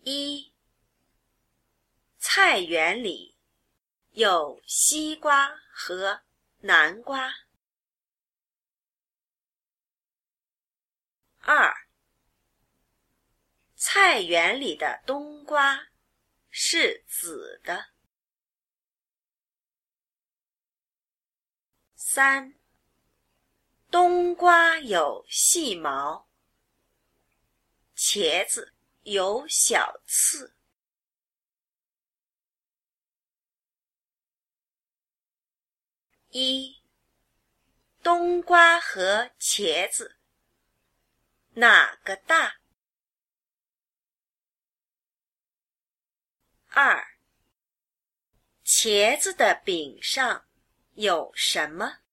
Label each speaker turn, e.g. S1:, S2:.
S1: 一、菜园里有西瓜和南瓜。二、菜园里的冬瓜是紫的。三、冬瓜有细毛，茄子有小刺。一、冬瓜和茄子哪个大？二、茄子的柄上有什么？